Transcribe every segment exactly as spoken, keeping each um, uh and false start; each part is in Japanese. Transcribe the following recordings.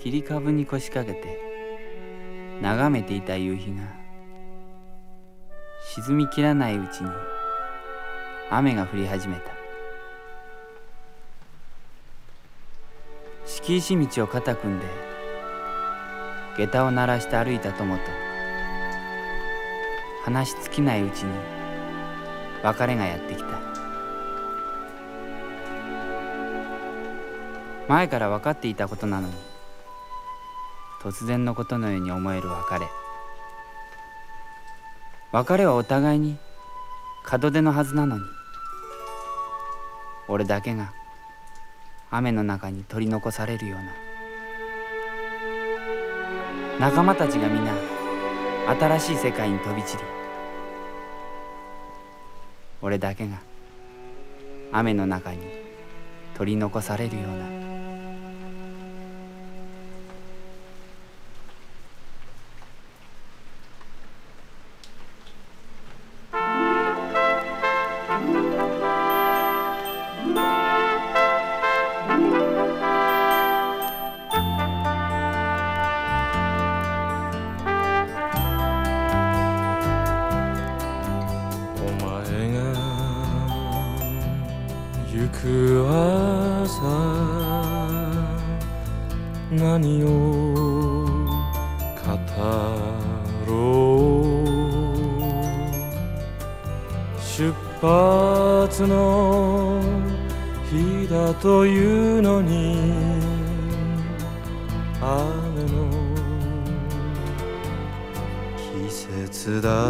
切り株に腰掛けて眺めていた夕日が沈みきらないうちに雨が降り始めた。敷石道を肩組んで下駄を鳴らして歩いた友と話し尽きないうちに別れがやってきた。前から分かっていたことなのに突然のことのように思える別れ。別れはお互いに門出のはずなのに俺だけが雨の中に取り残されるような。仲間たちが皆新しい世界に飛び散り俺だけが雨の中に取り残されるような。 行く朝何を語ろう。出発の日だというのに雨の季節だ。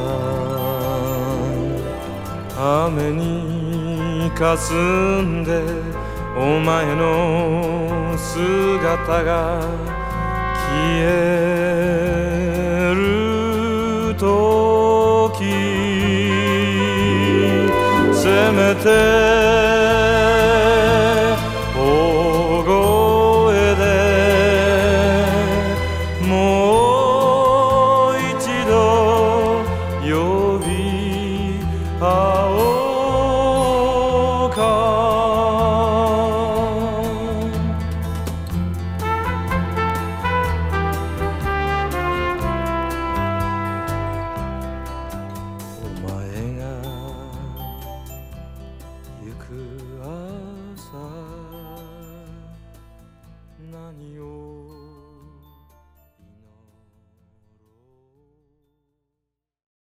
雨にかすんでお前の姿が消えるときせめて